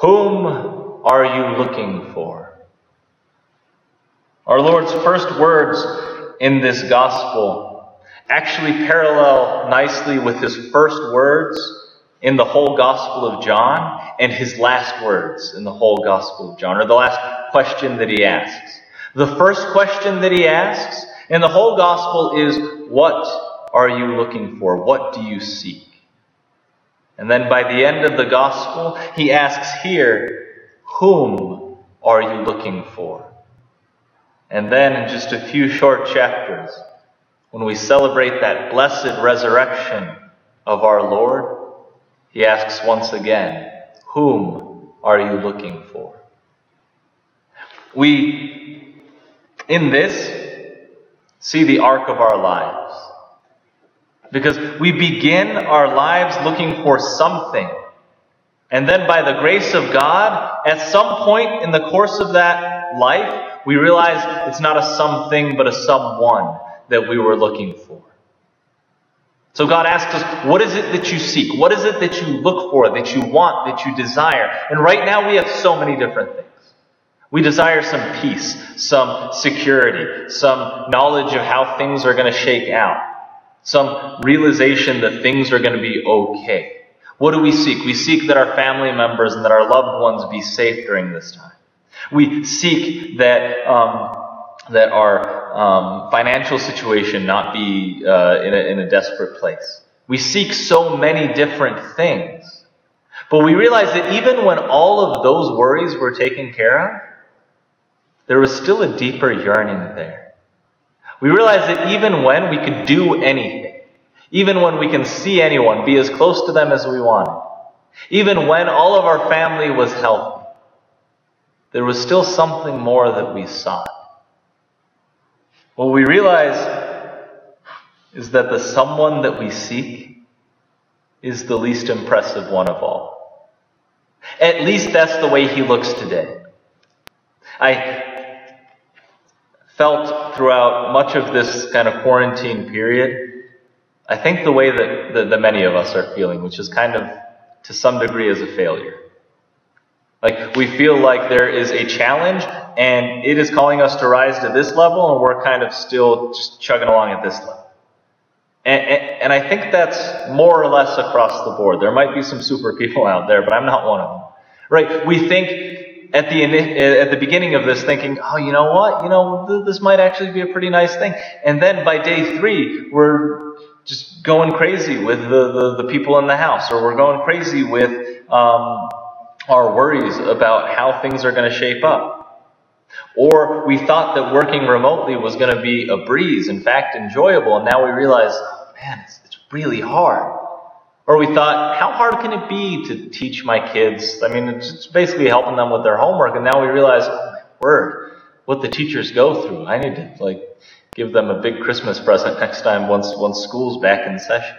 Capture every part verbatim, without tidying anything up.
Whom are you looking for? Our Lord's first words in this gospel actually parallel nicely with his first words in the whole Gospel of John and his last words in the whole Gospel of John, or the last question that he asks. The first question that he asks in the whole Gospel is, what are you looking for? What do you seek? And then by the end of the Gospel, he asks here, whom are you looking for? And then in just a few short chapters, when we celebrate that blessed resurrection of our Lord, he asks once again, whom are you looking for? We, in this, see the arc of our lives. Because we begin our lives looking for something. And then by the grace of God, at some point in the course of that life, we realize it's not a something, but a someone that we were looking for. So God asks us, what is it that you seek? What is it that you look for, that you want, that you desire? And right now we have so many different things. We desire some peace, some security, some knowledge of how things are going to shake out, some realization that things are going to be okay. What do we seek? We seek that our family members and that our loved ones be safe during this time. We seek that um, that our um, financial situation not be uh, in, a, in a desperate place. We seek so many different things. But we realize that even when all of those worries were taken care of, there was still a deeper yearning there. We realize that even when we could do anything, even when we can see anyone, be as close to them as we wanted, even when all of our family was healthy, there was still something more that we sought. What we realize is that the someone that we seek is the least impressive one of all. At least that's the way he looks today. I felt throughout much of this kind of quarantine period, I think the way that, that, that many of us are feeling, which is kind of to some degree as a failure. Like, we feel like there is a challenge, and it is calling us to rise to this level, and we're kind of still just chugging along at this level. And, and, and I think that's more or less across the board. There might be some super people out there, but I'm not one of them. Right? We think at the at the beginning of this, thinking, oh, you know what? You know, th- this might actually be a pretty nice thing. And then by day three, we're just going crazy with the, the, the people in the house, or we're going crazy with um, our worries about how things are going to shape up. Or we thought that working remotely was going to be a breeze, in fact, enjoyable, and now we realize, oh, man, it's, it's really hard. Or we thought, how hard can it be to teach my kids? I mean, it's, it's basically helping them with their homework, and now we realize, oh, my word, what the teachers go through. I need to, like, give them a big Christmas present next time once, once school's back in session.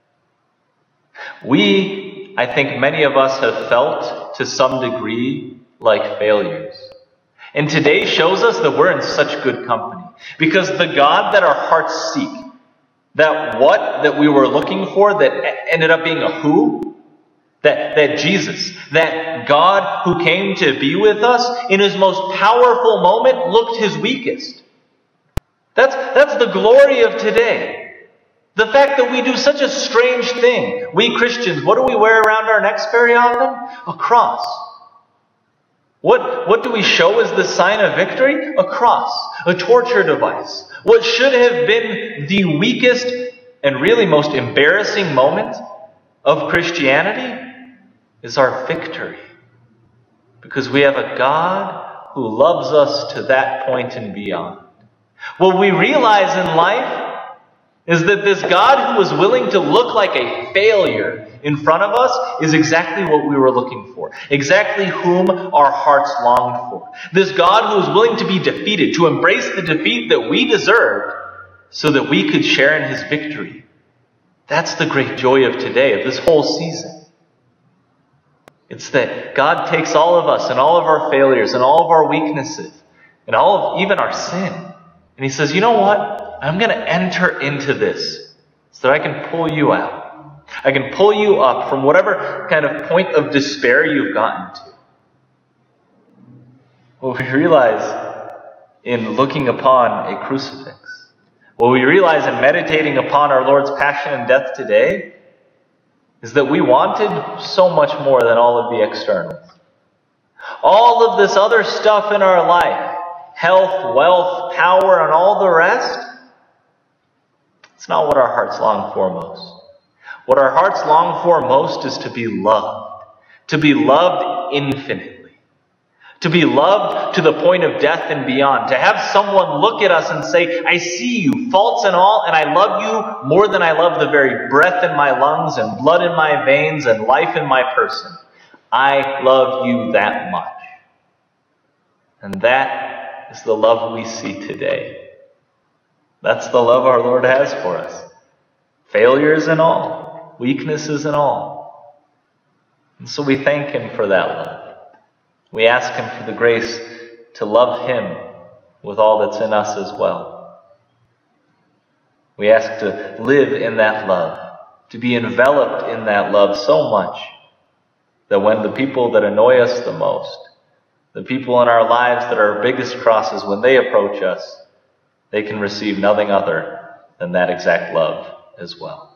We, I think many of us have felt, to some degree, like failures. And today shows us that we're in such good company. Because the God that our hearts seek, that what that we were looking for that ended up being a who, that, that Jesus, that God who came to be with us in his most powerful moment looked his weakest. That's, that's the glory of today. The fact that we do such a strange thing. We Christians, what do we wear around our necks very often? A cross. What, what do we show as the sign of victory? A cross, a torture device. What should have been the weakest and really most embarrassing moment of Christianity is our victory. Because we have a God who loves us to that point and beyond. What we realize in life is that this God who was willing to look like a failure in front of us is exactly what we were looking for. Exactly whom our hearts longed for. This God who was willing to be defeated, to embrace the defeat that we deserved so that we could share in his victory. That's the great joy of today, of this whole season. It's that God takes all of us and all of our failures and all of our weaknesses and all of even our sin. And he says, you know what? I'm going to enter into this so that I can pull you out. I can pull you up from whatever kind of point of despair you've gotten to. What we realize in looking upon a crucifix, what we realize in meditating upon our Lord's passion and death today, is that we wanted so much more than all of the externals. All of this other stuff in our life, health, wealth, power, and all the rest, it's not what our hearts long for most. What our hearts long for most is to be loved, to be loved infinitely, to be loved to the point of death and beyond, to have someone look at us and say, I see you, faults and all, and I love you more than I love the very breath in my lungs and blood in my veins and life in my person. I love you that much. And that is the love we see today. That's the love our Lord has for us. Failures and all, weaknesses and all. And so we thank Him for that love. We ask Him for the grace to love Him with all that's in us as well. We ask to live in that love, to be enveloped in that love so much that when the people that annoy us the most, the people in our lives that are our biggest crosses, when they approach us, they can receive nothing other than that exact love as well.